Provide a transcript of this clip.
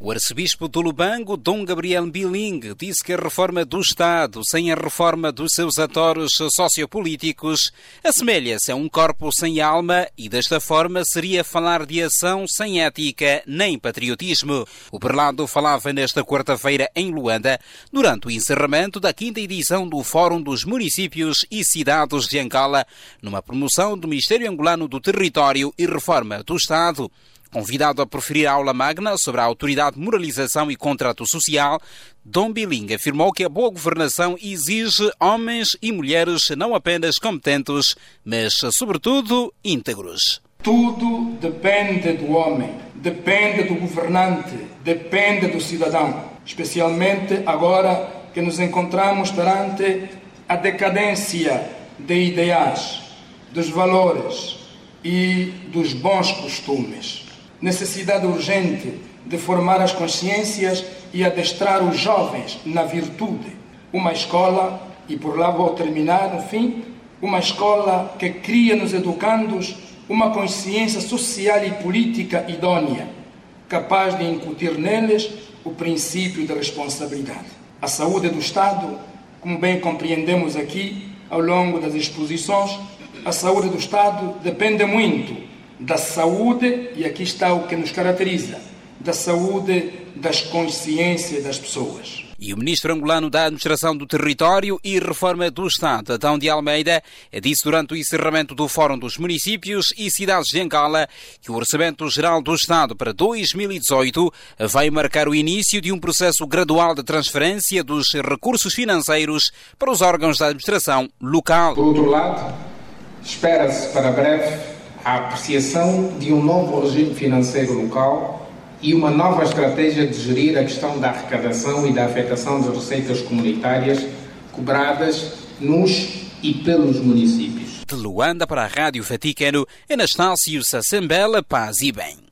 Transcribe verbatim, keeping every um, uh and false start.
O arcebispo do Lubango, Dom Gabriel Mbiling, disse que a reforma do Estado, sem a reforma dos seus atores sociopolíticos, assemelha-se a um corpo sem alma e, desta forma, seria falar de ação sem ética nem patriotismo. O prelado falava nesta quarta-feira em Luanda, durante o encerramento da quinta edição do Fórum dos Municípios e Cidades de Angola, numa promoção do Ministério Angolano do Território e Reforma do Estado. Convidado a proferir aula magna sobre a autoridade de moralização e contrato social, Dom Mbiling afirmou que a boa governação exige homens e mulheres não apenas competentes, mas, sobretudo, íntegros. Tudo depende do homem, depende do governante, depende do cidadão, especialmente agora que nos encontramos perante a decadência de ideais, dos valores e dos bons costumes. Necessidade urgente de formar as consciências e adestrar os jovens na virtude. Uma escola, e por lá vou terminar, no fim, uma escola que cria nos educandos uma consciência social e política idônea, capaz de incutir neles o princípio da responsabilidade. A saúde do Estado, como bem compreendemos aqui ao longo das exposições, a saúde do Estado depende muito da saúde, e aqui está o que nos caracteriza, da saúde das consciências das pessoas. E o ministro angolano da Administração do Território e Reforma do Estado, Adão de Almeida, disse durante o encerramento do Fórum dos Municípios e Cidades de Angola que o Orçamento Geral do Estado para dois mil e dezoito vai marcar o início de um processo gradual de transferência dos recursos financeiros para os órgãos da administração local. Por outro lado, espera-se para breve a apreciação de um novo regime financeiro local e uma nova estratégia de gerir a questão da arrecadação e da afetação das receitas comunitárias cobradas nos e pelos municípios. De Luanda para a Rádio Vaticano, Anastácio Sassambela, paz e bem.